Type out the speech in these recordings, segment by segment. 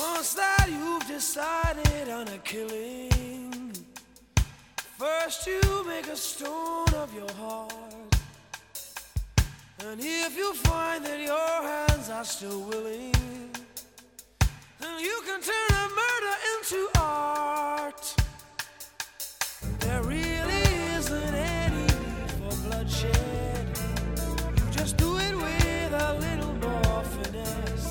Once that you've decided on a killing, first you make a stone of your heart. And if you find that your hands are still willing, then you can turn a murder into art. There really isn't any need for bloodshed. You just do it with a little more finesse.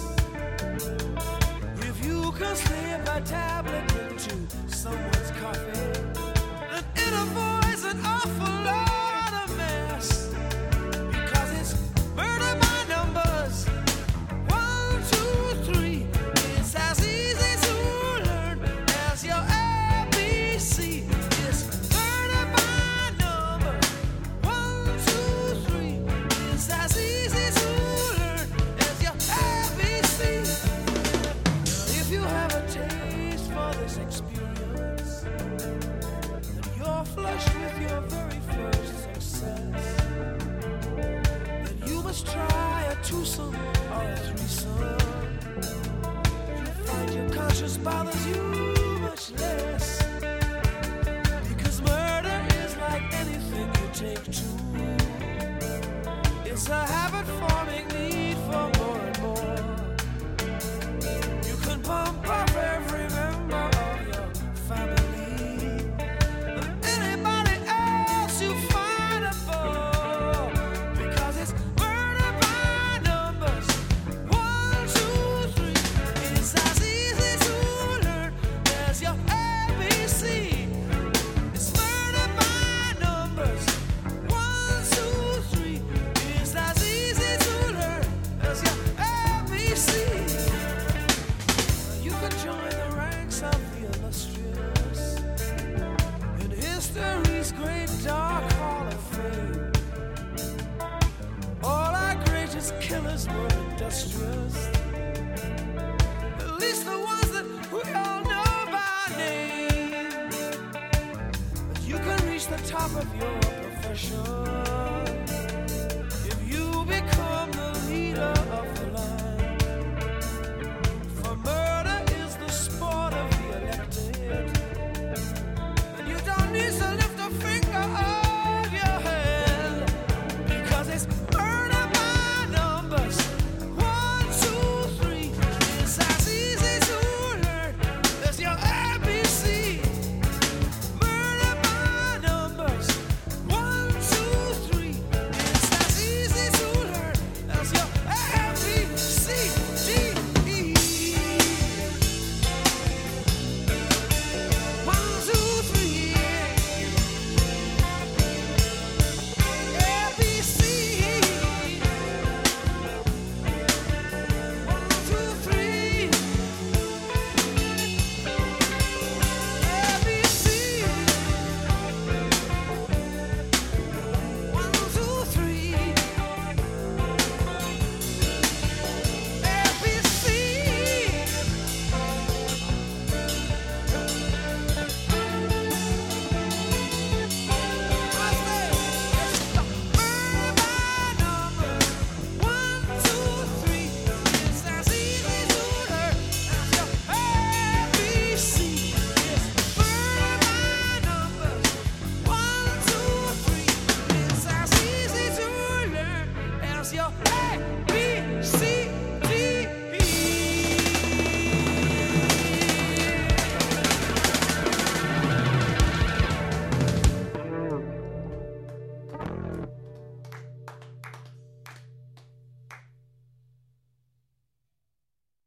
If you can slip a tablet into someone's coffee, then it avoids an awful lot of mess. Because it's murder by numbers. 1, 2, 3. It's as easy to learn as your ABC. It's murder by numbers. 1, 2, 3. It's as easy to learn as your ABC. Now, if you have a taste for this experience, then you're flushed with your very first success. Then you must try a twosome or a threesome. You find your conscience bothers you much less. Because murder is like anything you take to. It's a habit-forming need for more and more. You can pump up every member of your family and anybody else you find above. Because it's murder by numbers. 1, 2, 3. It's as easy to learn as your ABC. It's murder by numbers. 1, 2, 3. It's as easy to learn as your ABC. You can join the ranks of the illustrious in history's great dark hall of fame. All our greatest killers were industrious, at least the ones that we all know by name. But you can reach the top of your profession